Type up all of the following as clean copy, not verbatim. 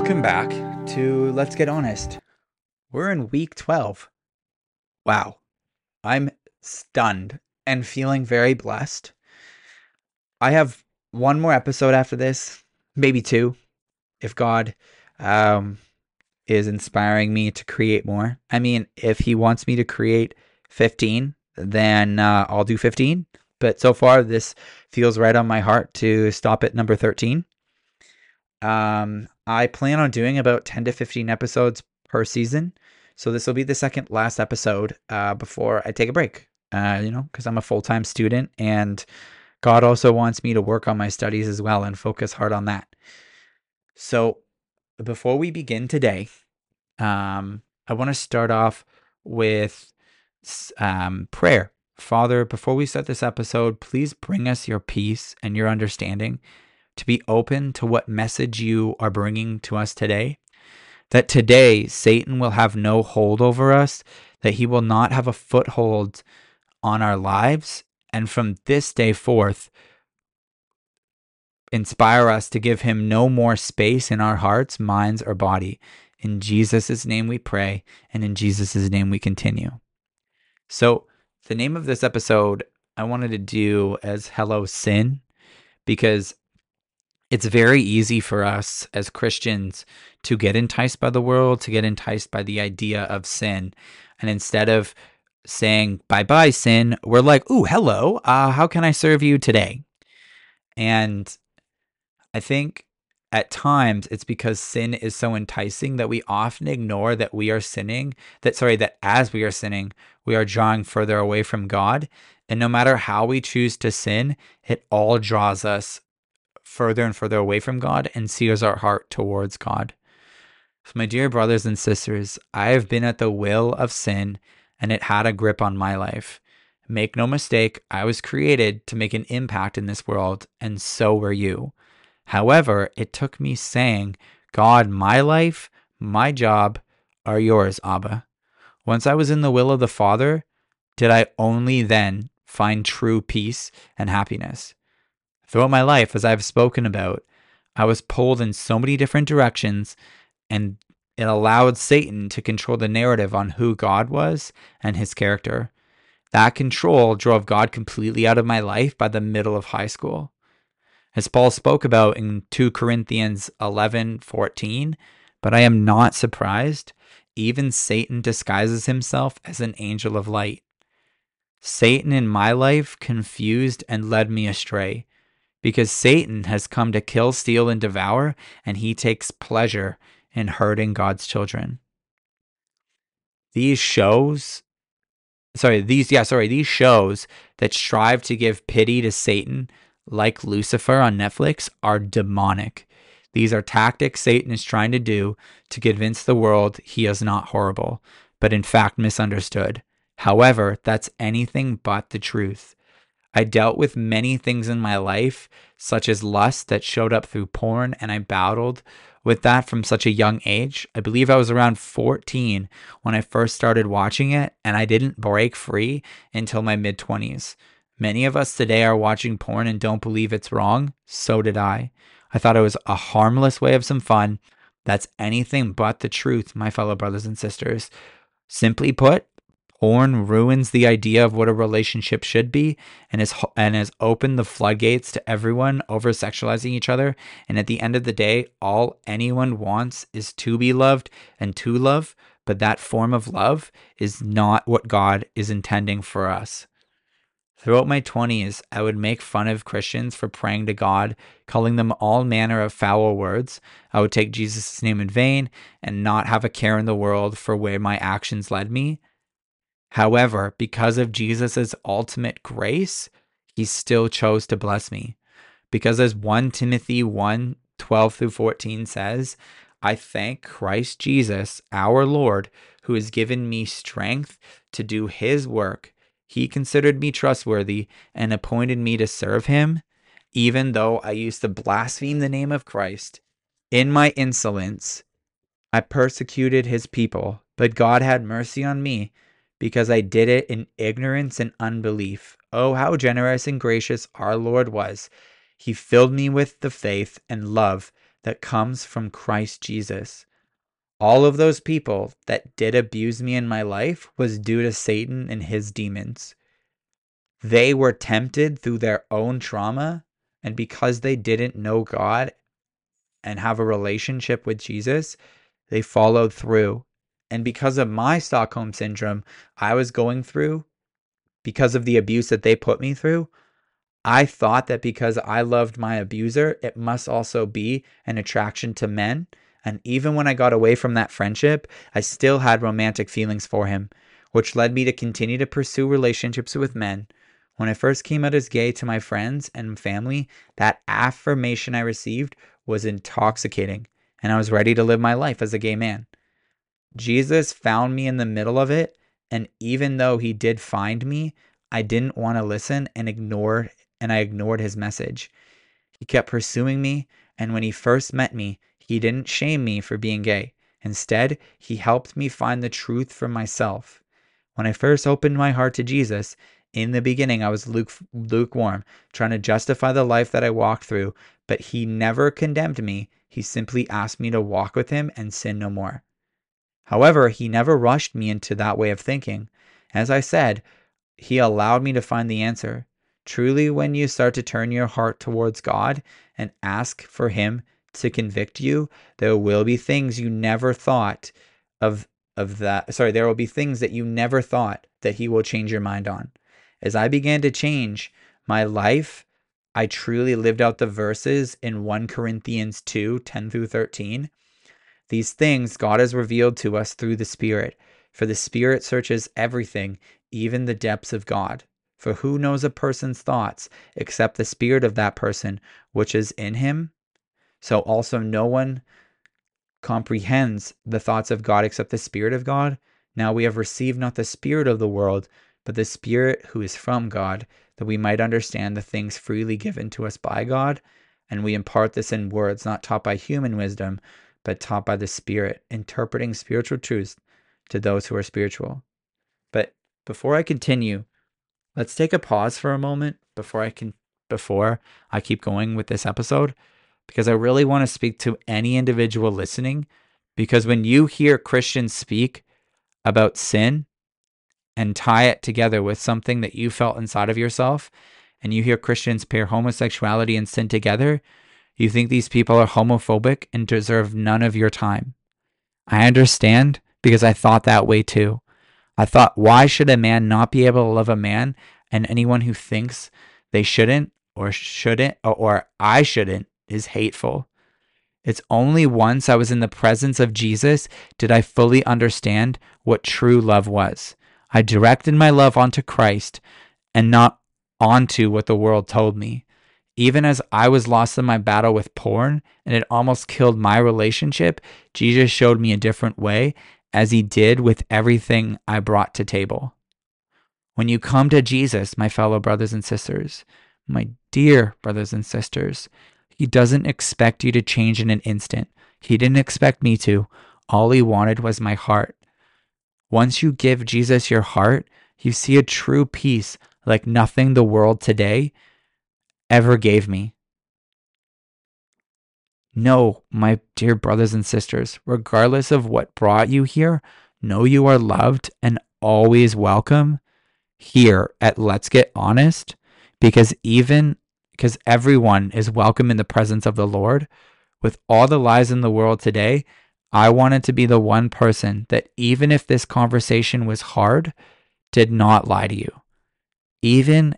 Welcome back to Let's Get Honest. We're in week 12. Wow. I'm stunned and feeling very blessed. I have one more episode after this, maybe two, if God is inspiring me to create more. I mean, if he wants me to create 15, then I'll do 15. But so far, this feels right on my heart to stop at number 13. I plan on doing about 10 to 15 episodes per season. So this will be the second last episode before I take a break, because I'm a full-time student and God also wants me to work on my studies as well and focus hard on that. So before we begin today, I want to start off with prayer. Father, before we start this episode, please bring us your peace and your understanding to be open to what message you are bringing to us today. That today Satan will have no hold over us, that he will not have a foothold on our lives, and from this day forth, inspire us to give him no more space in our hearts, minds, or body. In Jesus' name we pray, and in Jesus' name we continue. So the name of this episode I wanted to do as Hello Sin, because it's very easy for us as Christians to get enticed by the world, to get enticed by the idea of sin. And instead of saying, bye-bye, sin, we're like, ooh, hello, how can I serve you today? And I think at times it's because sin is so enticing that we often ignore that we are sinning, that as we are sinning, we are drawing further away from God. And no matter how we choose to sin, it all draws us further and further away from God and sears our heart towards God. So my dear brothers and sisters, I have been at the will of sin and it had a grip on my life. Make no mistake, I was created to make an impact in this world, and so were you. However, it took me saying, God, my life, my job are yours, Abba. Once I was in the will of the Father, did I only then find true peace and happiness. Throughout my life, as I've spoken about, I was pulled in so many different directions, and it allowed Satan to control the narrative on who God was and his character. That control drove God completely out of my life by the middle of high school. As Paul spoke about in 2 Corinthians 11:14, but I am not surprised, even Satan disguises himself as an angel of light. Satan in my life confused and led me astray, because Satan has come to kill, steal, and devour, and he takes pleasure in hurting God's children. These shows that strive to give pity to Satan, like Lucifer on Netflix, are demonic. These are tactics Satan is trying to do to convince the world he is not horrible, but in fact misunderstood. However, that's anything but the truth. I dealt with many things in my life, such as lust that showed up through porn, and I battled with that from such a young age. I believe I was around 14 when I first started watching it, and I didn't break free until my mid-20s. Many of us today are watching porn and don't believe it's wrong. So did I. I thought it was a harmless way of some fun. That's anything but the truth, my fellow brothers and sisters. Simply put, porn ruins the idea of what a relationship should be and has opened the floodgates to everyone over-sexualizing each other. And at the end of the day, all anyone wants is to be loved and to love, but that form of love is not what God is intending for us. Throughout my 20s, I would make fun of Christians for praying to God, calling them all manner of foul words. I would take Jesus' name in vain and not have a care in the world for where my actions led me. However, because of Jesus' ultimate grace, he still chose to bless me. Because as 1 Timothy 1:12-14 says, I thank Christ Jesus, our Lord, who has given me strength to do his work. He considered me trustworthy and appointed me to serve him, even though I used to blaspheme the name of Christ. In my insolence, I persecuted his people, but God had mercy on me, because I did it in ignorance and unbelief. Oh, how generous and gracious our Lord was. He filled me with the faith and love that comes from Christ Jesus. All of those people that did abuse me in my life was due to Satan and his demons. They were tempted through their own trauma, and because they didn't know God and have a relationship with Jesus, they followed through. And because of my Stockholm Syndrome I was going through, because of the abuse that they put me through, I thought that because I loved my abuser, it must also be an attraction to men. And even when I got away from that friendship, I still had romantic feelings for him, which led me to continue to pursue relationships with men. When I first came out as gay to my friends and family, that affirmation I received was intoxicating, and I was ready to live my life as a gay man. Jesus found me in the middle of it, and even though he did find me, I didn't want to listen and I ignored his message. He kept pursuing me, and when he first met me, he didn't shame me for being gay. Instead, he helped me find the truth for myself. When I first opened my heart to Jesus, in the beginning I was lukewarm, trying to justify the life that I walked through, but he never condemned me. He simply asked me to walk with him and sin no more. However, he never rushed me into that way of thinking. As I said, he allowed me to find the answer. Truly, when you start to turn your heart towards God and ask for him to convict you, there will be things you never thought there will be things that you never thought that he will change your mind on. As I began to change my life, I truly lived out the verses in 1 Corinthians 2:10-13. These things God has revealed to us through the Spirit, for the Spirit searches everything, even the depths of God. For who knows a person's thoughts except the spirit of that person which is in him? So also no one comprehends the thoughts of God except the Spirit of God. Now we have received not the spirit of the world, but the Spirit who is from God, that we might understand the things freely given to us by God. And we impart this in words not taught by human wisdom, but taught by the Spirit, interpreting spiritual truths to those who are spiritual. But before I continue, let's take a pause for a moment before I keep going with this episode, because I really want to speak to any individual listening. Because when you hear Christians speak about sin and tie it together with something that you felt inside of yourself, and you hear Christians pair homosexuality and sin together, you think these people are homophobic and deserve none of your time. I understand, because I thought that way too. I thought, why should a man not be able to love a man, and anyone who thinks they shouldn't or I shouldn't is hateful. It's only once I was in the presence of Jesus did I fully understand what true love was. I directed my love onto Christ and not onto what the world told me. Even as I was lost in my battle with porn and it almost killed my relationship, Jesus showed me a different way, as he did with everything I brought to table. When you come to Jesus, my fellow brothers and sisters, my dear brothers and sisters, he doesn't expect you to change in an instant. He didn't expect me to. All he wanted was my heart. Once you give Jesus your heart, you see a true peace like nothing the world today ever gave me. No, my dear brothers and sisters, regardless of what brought you here, know you are loved and always welcome here at Let's Get Honest, because everyone is welcome in the presence of the Lord. With all the lies in the world today, I wanted to be the one person that, even if this conversation was hard, did not lie to you. Even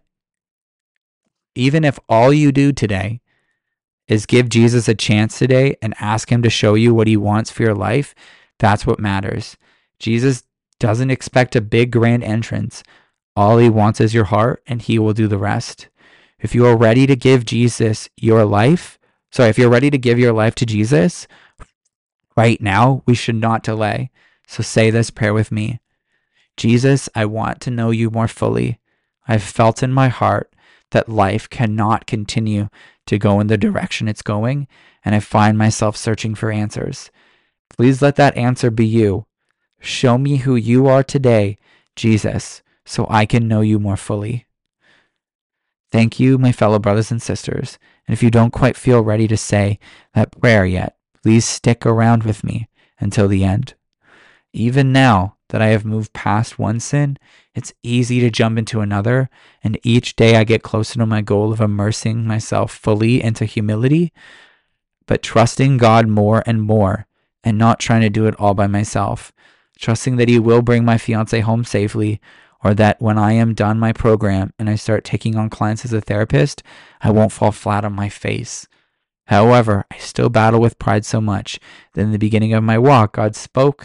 if all you do today is give Jesus a chance today and ask him to show you what he wants for your life, that's what matters. Jesus doesn't expect a big grand entrance. All he wants is your heart, and he will do the rest. If you are ready to give if you're ready to give your life to Jesus right now, we should not delay. So say this prayer with me. Jesus, I want to know you more fully. I've felt in my heart that life cannot continue to go in the direction it's going, and I find myself searching for answers. Please let that answer be you. Show me who you are today, Jesus, so I can know you more fully. Thank you, my fellow brothers and sisters. And if you don't quite feel ready to say that prayer yet, please stick around with me until the end. Even now that I have moved past one sin, it's easy to jump into another, and each day I get closer to my goal of immersing myself fully into humility, but trusting God more and more, and not trying to do it all by myself. Trusting that He will bring my fiance home safely, or that when I am done my program and I start taking on clients as a therapist, I won't fall flat on my face. However, I still battle with pride so much that in the beginning of my walk, God spoke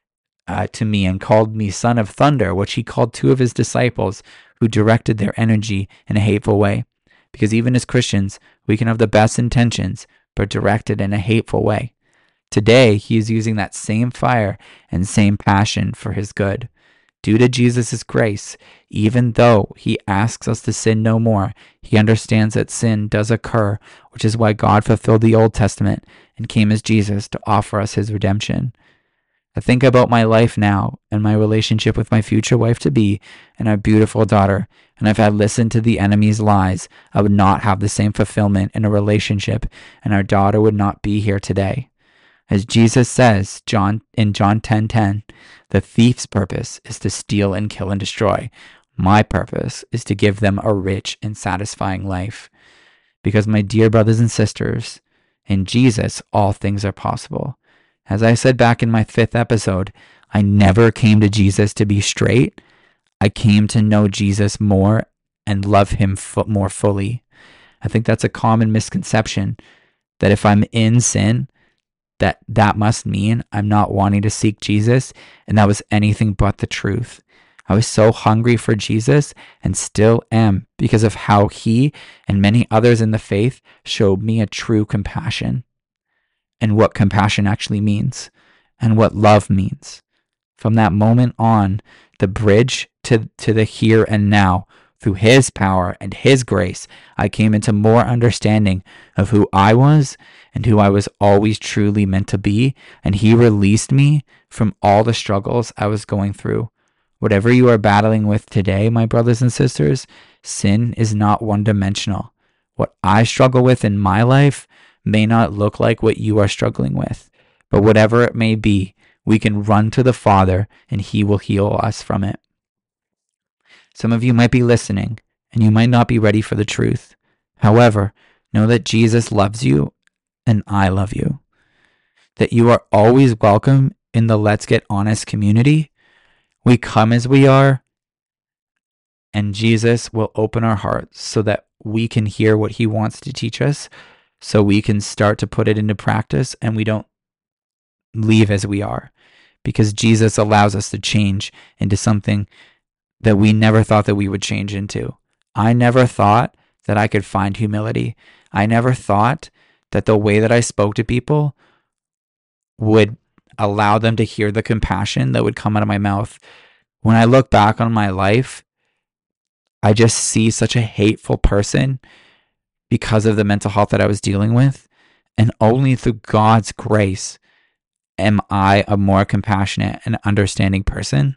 to me and called me son of thunder, which He called two of His disciples who directed their energy in a hateful way. Because even as Christians, we can have the best intentions, but directed in a hateful way. Today, He is using that same fire and same passion for His good. Due to Jesus' grace, even though He asks us to sin no more, He understands that sin does occur, which is why God fulfilled the Old Testament and came as Jesus to offer us His redemption. I think about my life now and my relationship with my future wife-to-be and our beautiful daughter, and if I had listened to the enemy's lies, I would not have the same fulfillment in a relationship, and our daughter would not be here today. As Jesus says in John 10:10, the thief's purpose is to steal and kill and destroy. My purpose is to give them a rich and satisfying life. Because my dear brothers and sisters, in Jesus, all things are possible. As I said back in my 5th episode, I never came to Jesus to be straight. I came to know Jesus more and love Him more fully. I think that's a common misconception, that if I'm in sin, that must mean I'm not wanting to seek Jesus, and that was anything but the truth. I was so hungry for Jesus and still am, because of how He and many others in the faith showed me a true compassion, and what compassion actually means, and what love means. From that moment on, the bridge to the here and now, through His power and His grace, I came into more understanding of who I was and who I was always truly meant to be, and He released me from all the struggles I was going through. Whatever you are battling with today, my brothers and sisters, sin is not one-dimensional. What I struggle with in my life may not look like what you are struggling with, but whatever it may be, we can run to the Father and He will heal us from it. Some of you might be listening and you might not be ready for the truth. However, know that Jesus loves you and I love you. That you are always welcome in the Let's Get Honest community. We come as we are, and Jesus will open our hearts so that we can hear what He wants to teach us, so we can start to put it into practice and we don't leave as we are, because Jesus allows us to change into something that we never thought that we would change into. I never thought that I could find humility. I never thought that the way that I spoke to people would allow them to hear the compassion that would come out of my mouth. When I look back on my life, I just see such a hateful person because of the mental health that I was dealing with. And only through God's grace am I a more compassionate and understanding person.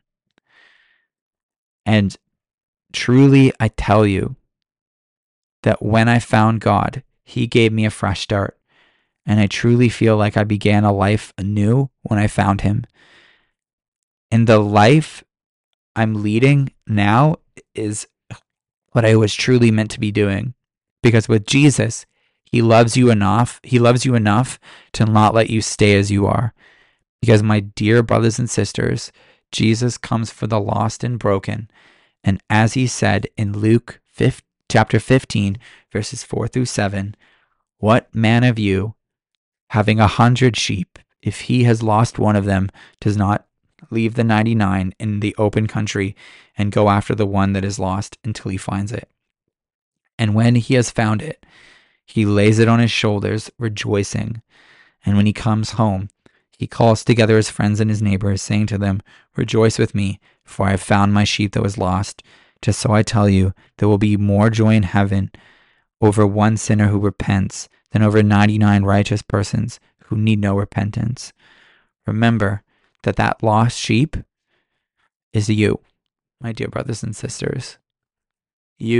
And truly, I tell you that when I found God, He gave me a fresh start. And I truly feel like I began a life anew when I found Him. And the life I'm leading now is what I was truly meant to be doing. Because with Jesus, He loves you enough. He loves you enough to not let you stay as you are. Because my dear brothers and sisters, Jesus comes for the lost and broken. And as He said in Luke chapter 15, verses 4-7, what man of you, having 100 sheep, if he has lost one of them, does not leave the 99 in the open country and go after the one that is lost until he finds it? And when he has found it, he lays it on his shoulders, rejoicing. And when he comes home, he calls together his friends and his neighbors, saying to them, rejoice with me, for I have found my sheep that was lost. Just so I tell you, there will be more joy in heaven over one sinner who repents than over 99 righteous persons who need no repentance. Remember that lost sheep is you, my dear brothers and sisters. You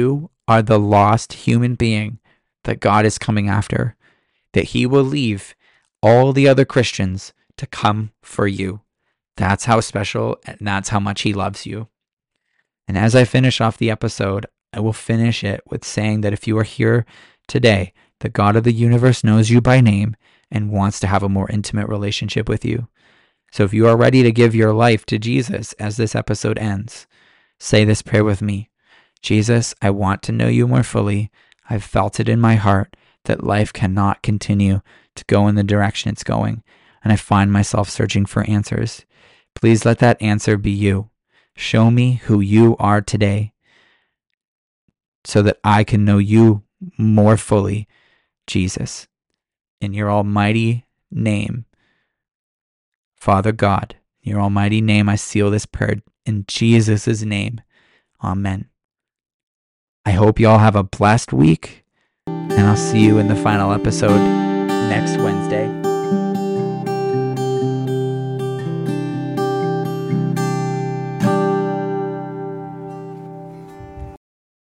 are the lost human being that God is coming after, that he will leave all the other Christians to come for you. That's how special and that's how much he loves you. And as I finish off the episode, I will finish it with saying that if you are here today, the God of the universe knows you by name and wants to have a more intimate relationship with you. So if you are ready to give your life to Jesus as this episode ends, say this prayer with me. Jesus, I want to know you more fully. I've felt it in my heart that life cannot continue to go in the direction it's going, and I find myself searching for answers. Please let that answer be you. Show me who you are today so that I can know you more fully, Jesus. In your almighty name, Father God, in your almighty name, I seal this prayer in Jesus' name. Amen. I hope you all have a blessed week, and I'll see you in the final episode next Wednesday.